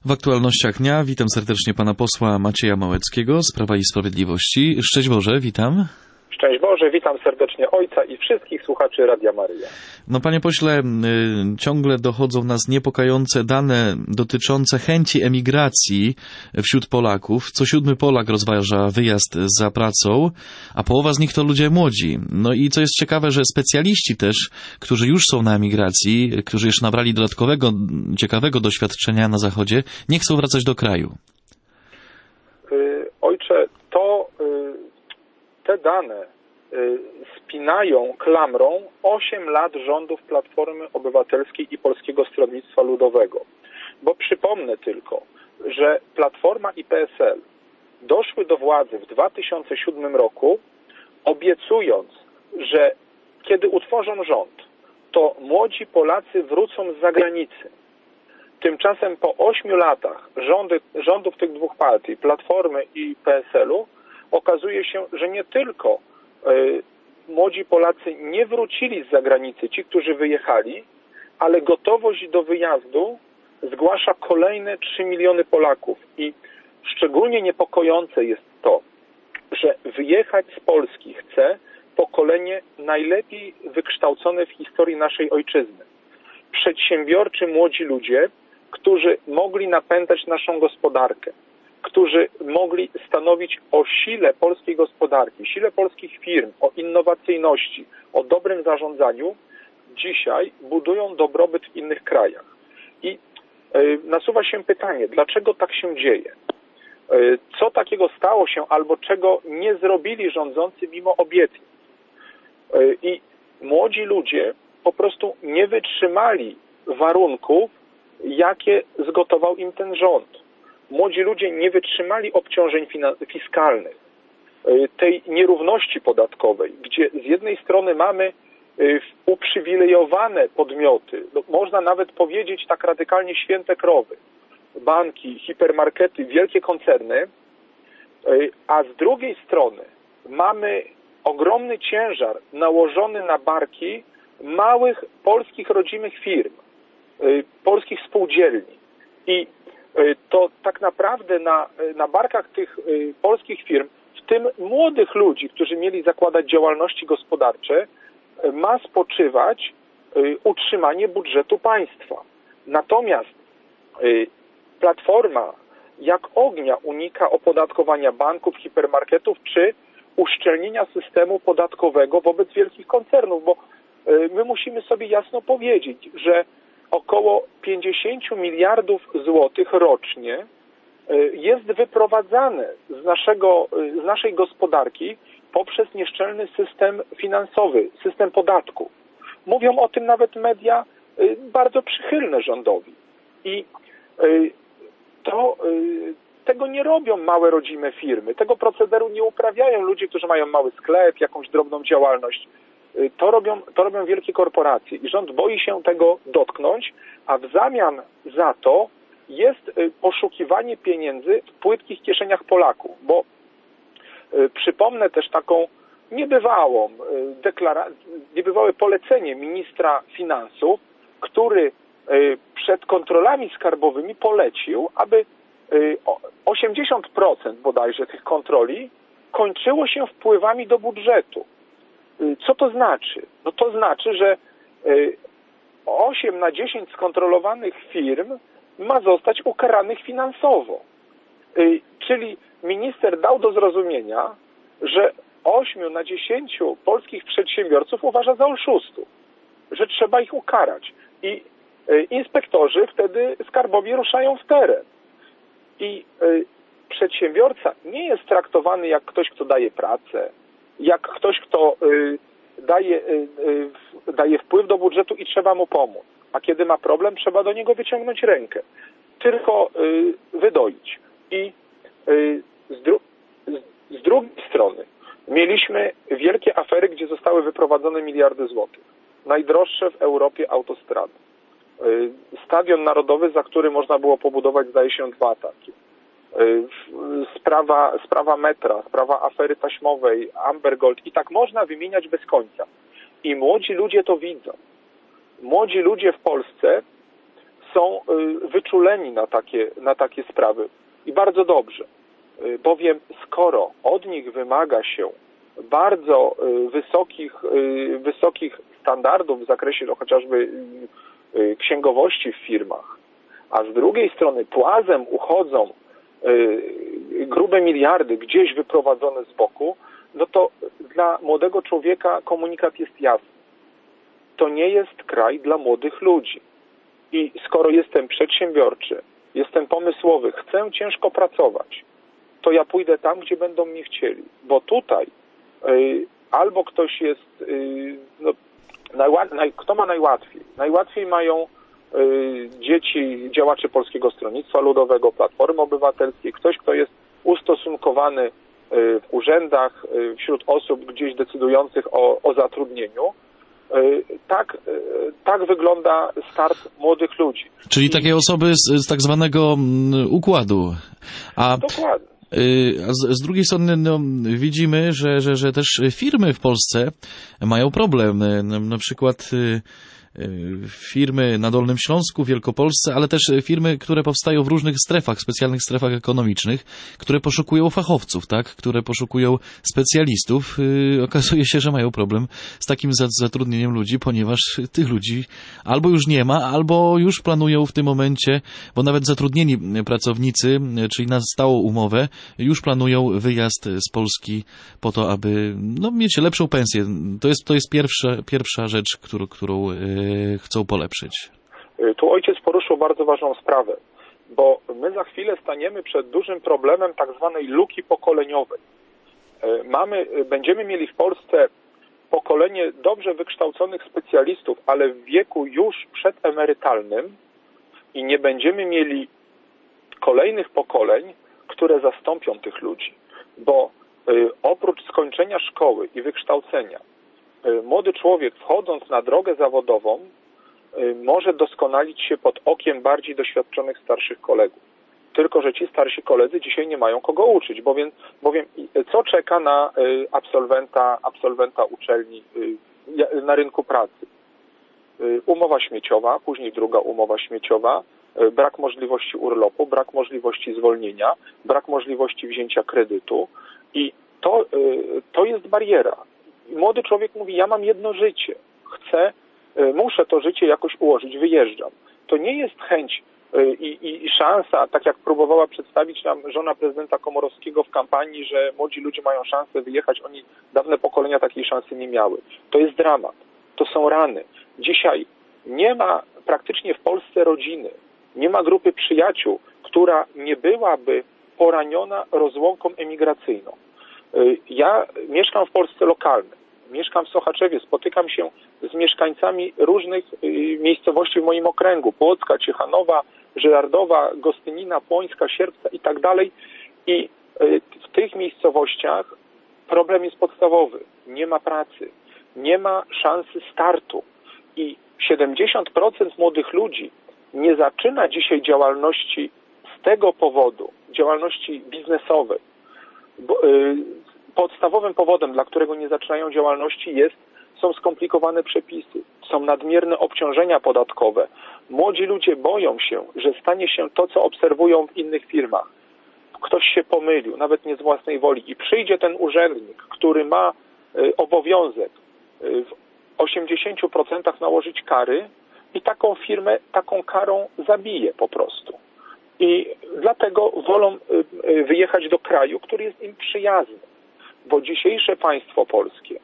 W aktualnościach dnia witam serdecznie pana posła Macieja Małeckiego z Prawa i Sprawiedliwości. Szczęść Boże, witam. Szczęść Boże, witam serdecznie ojca i wszystkich słuchaczy Radia Maryja. No panie pośle, ciągle dochodzą nas niepokojące dane dotyczące chęci emigracji wśród Polaków. Co 7. Polak rozważa wyjazd za pracą, a połowa z nich to ludzie młodzi. No i co jest ciekawe, że specjaliści też, którzy już są na emigracji, którzy już nabrali dodatkowego, ciekawego doświadczenia na Zachodzie, nie chcą wracać do kraju. Ojcze, te dane spinają klamrą 8 lat rządów Platformy Obywatelskiej i Polskiego Stronnictwa Ludowego. Bo przypomnę tylko, że Platforma i PSL doszły do władzy w 2007 roku, obiecując, że kiedy utworzą rząd, to młodzi Polacy wrócą z zagranicy. Tymczasem po 8 latach rządów tych dwóch partii, Platformy i PSL-u, okazuje się, że nie tylko młodzi Polacy nie wrócili z zagranicy, ci, którzy wyjechali, ale gotowość do wyjazdu zgłasza kolejne 3 miliony Polaków. I szczególnie niepokojące jest to, że wyjechać z Polski chce pokolenie najlepiej wykształcone w historii naszej ojczyzny. Przedsiębiorczy młodzi ludzie, którzy mogli napędzać naszą gospodarkę, którzy mogli stanowić o sile polskiej gospodarki, sile polskich firm, o innowacyjności, o dobrym zarządzaniu, dzisiaj budują dobrobyt w innych krajach. I nasuwa się pytanie, dlaczego tak się dzieje? Co takiego stało się albo czego nie zrobili rządzący mimo obietnic? I młodzi ludzie po prostu nie wytrzymali warunków, jakie zgotował im ten rząd. Młodzi ludzie nie wytrzymali obciążeń fiskalnych, tej nierówności podatkowej, gdzie z jednej strony mamy uprzywilejowane podmioty, można nawet powiedzieć tak radykalnie święte krowy, banki, hipermarkety, wielkie koncerny, a z drugiej strony mamy ogromny ciężar nałożony na barki małych polskich rodzimych firm, polskich spółdzielni. I to tak naprawdę na barkach tych polskich firm, w tym młodych ludzi, którzy mieli zakładać działalności gospodarcze, ma spoczywać utrzymanie budżetu państwa. Natomiast Platforma jak ognia unika opodatkowania banków, hipermarketów czy uszczelnienia systemu podatkowego wobec wielkich koncernów, bo my musimy sobie jasno powiedzieć, że około 50 miliardów złotych rocznie jest wyprowadzane z naszej gospodarki poprzez nieszczelny system finansowy, system podatków. Mówią o tym nawet media bardzo przychylne rządowi. I tego nie robią małe rodzime firmy. Tego procederu nie uprawiają ludzie, którzy mają mały sklep, jakąś drobną działalność. To robią wielkie korporacje i rząd boi się tego dotknąć, a w zamian za to jest poszukiwanie pieniędzy w płytkich kieszeniach Polaków, bo przypomnę też taką niebywałe polecenie ministra finansów, który przed kontrolami skarbowymi polecił, aby 80% bodajże tych kontroli kończyło się wpływami do budżetu. Co to znaczy? No to znaczy, że 8 na 10 skontrolowanych firm ma zostać ukaranych finansowo. Czyli minister dał do zrozumienia, że 8 na 10 polskich przedsiębiorców uważa za oszustów, że trzeba ich ukarać. I inspektorzy wtedy skarbowi ruszają w teren. I przedsiębiorca nie jest traktowany jak ktoś, kto daje pracę, jak ktoś, kto daje wpływ do budżetu i trzeba mu pomóc. A kiedy ma problem, trzeba do niego wyciągnąć rękę. Tylko wydoić. I z drugiej strony mieliśmy wielkie afery, gdzie zostały wyprowadzone miliardy złotych. Najdroższe w Europie autostrady. Stadion Narodowy, za który można było pobudować, zdaje się, 2 takie. Sprawa metra, sprawa afery taśmowej, Amber Gold i tak można wymieniać bez końca. I młodzi ludzie to widzą. Młodzi ludzie w Polsce są wyczuleni na takie sprawy. I bardzo dobrze, bowiem skoro od nich wymaga się bardzo wysokich standardów w zakresie chociażby księgowości w firmach, a z drugiej strony płazem uchodzą grube miliardy gdzieś wyprowadzone z boku, no to dla młodego człowieka komunikat jest jasny. To nie jest kraj dla młodych ludzi. I skoro jestem przedsiębiorczy, jestem pomysłowy, chcę ciężko pracować, to ja pójdę tam, gdzie będą mnie chcieli. Bo tutaj albo ktoś jest, kto ma najłatwiej? Najłatwiej mają dzieci działaczy Polskiego Stronnictwa Ludowego, Platformy Obywatelskiej, ktoś, kto jest ustosunkowany w urzędach, wśród osób gdzieś decydujących o zatrudnieniu. Tak wygląda start młodych ludzi. Czyli takie osoby z tak zwanego układu. Dokładnie. A z drugiej strony widzimy, że też firmy w Polsce mają problem. Na przykład firmy na Dolnym Śląsku, Wielkopolsce, ale też firmy, które powstają w różnych strefach, specjalnych strefach ekonomicznych, które poszukują fachowców, tak, które poszukują specjalistów. Okazuje się, że mają problem z takim zatrudnieniem ludzi, ponieważ tych ludzi albo już nie ma, albo już planują w tym momencie, bo nawet zatrudnieni pracownicy, czyli na stałą umowę, już planują wyjazd z Polski po to, aby mieć lepszą pensję. To jest pierwsza rzecz, którą chcą polepszyć. Tu ojciec poruszył bardzo ważną sprawę, bo my za chwilę staniemy przed dużym problemem tak zwanej luki pokoleniowej. Będziemy mieli w Polsce pokolenie dobrze wykształconych specjalistów, ale w wieku już przedemerytalnym i nie będziemy mieli kolejnych pokoleń, które zastąpią tych ludzi, bo oprócz skończenia szkoły i wykształcenia młody człowiek, wchodząc na drogę zawodową, może doskonalić się pod okiem bardziej doświadczonych starszych kolegów. Tylko że ci starsi koledzy dzisiaj nie mają kogo uczyć, bowiem co czeka na absolwenta uczelni na rynku pracy? Umowa śmieciowa, później druga umowa śmieciowa, brak możliwości urlopu, brak możliwości zwolnienia, brak możliwości wzięcia kredytu i to jest bariera. Młody człowiek mówi, ja mam jedno życie, muszę to życie jakoś ułożyć, wyjeżdżam. To nie jest chęć i szansa, tak jak próbowała przedstawić nam żona prezydenta Komorowskiego w kampanii, że młodzi ludzie mają szansę wyjechać, dawne pokolenia takiej szansy nie miały. To jest dramat, to są rany. Dzisiaj nie ma praktycznie w Polsce rodziny, nie ma grupy przyjaciół, która nie byłaby poraniona rozłąką emigracyjną. Ja mieszkam w Polsce lokalnej, mieszkam w Sochaczewie, spotykam się z mieszkańcami różnych miejscowości w moim okręgu, Płocka, Ciechanowa, Żyrardowa, Gostynina, Płońska, Sierpca i tak dalej. I w tych miejscowościach problem jest podstawowy. Nie ma pracy, nie ma szansy startu i 70% młodych ludzi nie zaczyna dzisiaj działalności z tego powodu, działalności biznesowej. Podstawowym powodem, dla którego nie zaczynają działalności są skomplikowane przepisy, są nadmierne obciążenia podatkowe. Młodzi ludzie boją się, że stanie się to, co obserwują w innych firmach. Ktoś się pomylił, nawet nie z własnej woli i przyjdzie ten urzędnik, który ma obowiązek w 80% nałożyć kary i taką firmę taką karą zabije po prostu. I dlatego wolą wyjechać do kraju, który jest im przyjazny. Bo dzisiejsze państwo polskie,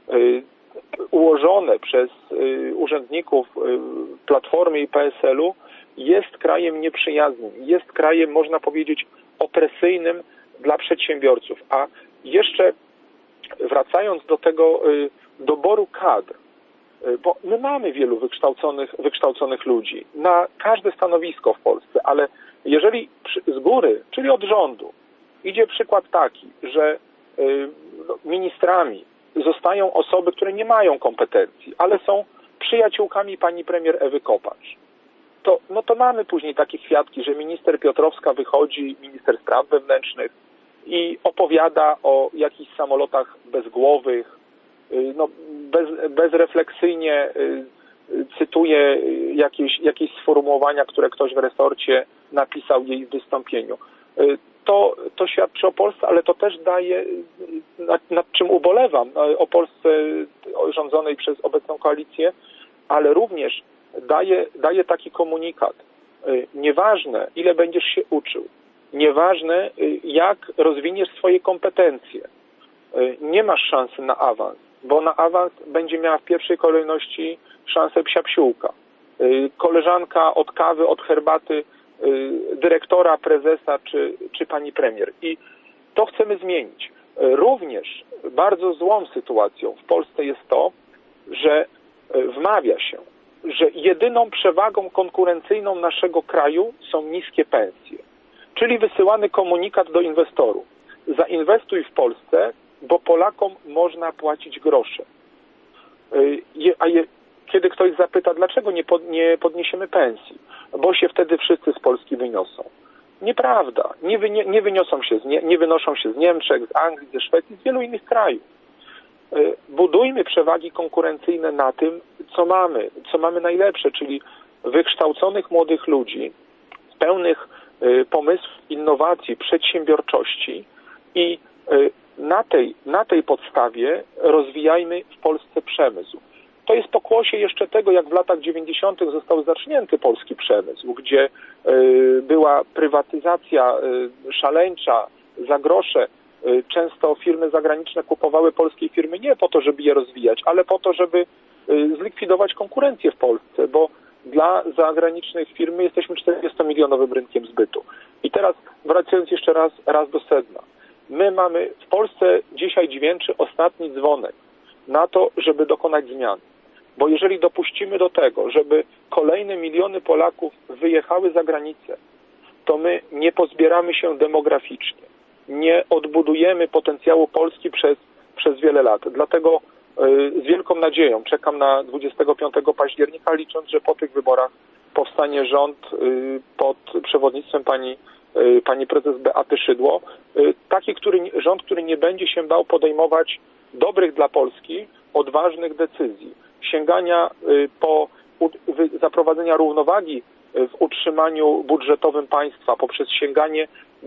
ułożone przez urzędników Platformy i PSL-u, jest krajem nieprzyjaznym, jest krajem, można powiedzieć, opresyjnym dla przedsiębiorców. A jeszcze wracając do tego doboru kadr, bo my mamy wielu wykształconych ludzi na każde stanowisko w Polsce, ale jeżeli z góry, czyli od rządu, idzie przykład taki, że ministrami zostają osoby, które nie mają kompetencji, ale są przyjaciółkami pani premier Ewy Kopacz, to mamy później takie kwiatki, że minister Piotrowska wychodzi, minister spraw wewnętrznych i opowiada o jakichś samolotach bezgłowych, bezrefleksyjnie cytuję jakieś sformułowania, które ktoś w resorcie napisał jej w wystąpieniu. To świadczy o Polsce, ale to też daje, nad czym ubolewam, o Polsce rządzonej przez obecną koalicję, ale również daje taki komunikat. Nieważne, ile będziesz się uczył, nieważne, jak rozwiniesz swoje kompetencje, nie masz szansy na awans, bo na awans będzie miała w pierwszej kolejności szansę psia psiółka. Koleżanka od kawy, od herbaty, dyrektora, prezesa czy pani premier. I to chcemy zmienić. Również bardzo złą sytuacją w Polsce jest to, że wmawia się, że jedyną przewagą konkurencyjną naszego kraju są niskie pensje. Czyli wysyłany komunikat do inwestorów. Zainwestuj w Polsce, bo Polakom można płacić grosze. Kiedy ktoś zapyta, dlaczego nie podniesiemy pensji, bo się wtedy wszyscy z Polski wyniosą. Nieprawda. Nie wynoszą się z Niemczech, z Anglii, ze Szwecji, z wielu innych krajów. Budujmy przewagi konkurencyjne na tym, co mamy najlepsze, czyli wykształconych młodych ludzi, pełnych pomysłów, innowacji, przedsiębiorczości i na tej podstawie rozwijajmy w Polsce przemysł. To jest pokłosie jeszcze tego, jak w latach 90. został zacznięty polski przemysł, gdzie była prywatyzacja szaleńcza, za grosze. Często firmy zagraniczne kupowały polskie firmy nie po to, żeby je rozwijać, ale po to, żeby zlikwidować konkurencję w Polsce, bo dla zagranicznych firm my jesteśmy 40-milionowym rynkiem zbytu. I teraz wracając jeszcze raz do sedna. My mamy w Polsce dzisiaj dźwięczy ostatni dzwonek na to, żeby dokonać zmian. Bo jeżeli dopuścimy do tego, żeby kolejne miliony Polaków wyjechały za granicę, to my nie pozbieramy się demograficznie. Nie odbudujemy potencjału Polski przez wiele lat. Dlatego z wielką nadzieją czekam na 25 października, licząc, że po tych wyborach powstanie rząd pod przewodnictwem pani prezes Beaty Szydło. Taki rząd, który nie będzie się bał podejmować dobrych dla Polski, odważnych decyzji. Sięgania po zaprowadzenia równowagi w utrzymaniu budżetowym państwa, poprzez sięganie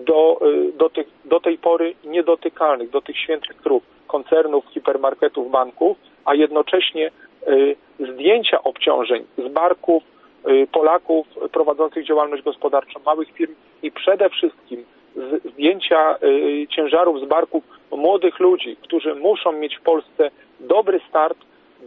do tej pory niedotykalnych, do tych świętych krów, koncernów, hipermarketów, banków, a jednocześnie zdjęcia obciążeń z barków Polaków prowadzących działalność gospodarczą, małych firm i przede wszystkim zdjęcia ciężarów z barków młodych ludzi, którzy muszą mieć w Polsce dobry start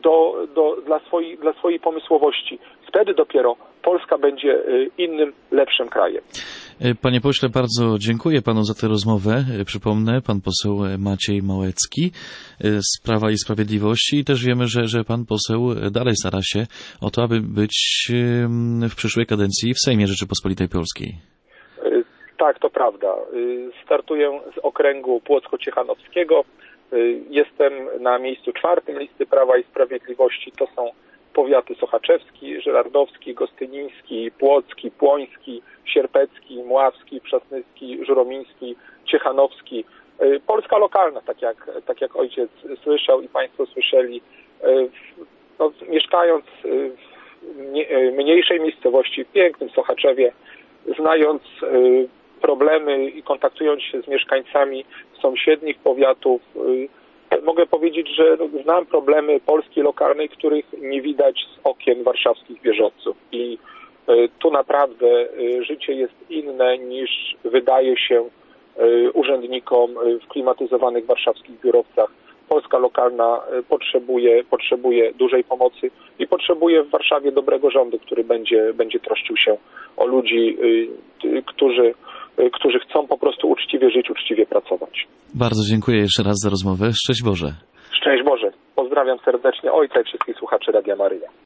dla swojej pomysłowości. Wtedy dopiero Polska będzie innym, lepszym krajem. Panie pośle, bardzo dziękuję panu za tę rozmowę. Przypomnę, pan poseł Maciej Małecki z Prawa i Sprawiedliwości i też wiemy, że pan poseł dalej stara się o to, aby być w przyszłej kadencji w Sejmie Rzeczypospolitej Polskiej. Tak, to prawda. Startuję z okręgu płocko-ciechanowskiego. Jestem na miejscu 4 listy Prawa i Sprawiedliwości. To są powiaty sochaczewski, żyrardowski, gostyniński, płocki, płoński, sierpecki, mławski, przasnyski, żuromiński, ciechanowski. Polska lokalna, tak jak ojciec słyszał i państwo słyszeli. Mieszkając w mniejszej miejscowości, w pięknym Sochaczewie, znając problemy i kontaktując się z mieszkańcami sąsiednich powiatów, mogę powiedzieć, że znam problemy Polski lokalnej, których nie widać z okien warszawskich wieżowców. I tu naprawdę życie jest inne niż wydaje się urzędnikom w klimatyzowanych warszawskich biurowcach. Polska lokalna potrzebuje dużej pomocy i potrzebuje w Warszawie dobrego rządu, który będzie troszczył się o ludzi, którzy chcą po prostu uczciwie żyć, uczciwie pracować. Bardzo dziękuję jeszcze raz za rozmowę. Szczęść Boże. Szczęść Boże. Pozdrawiam serdecznie ojca i wszystkich słuchaczy Radia Maryja.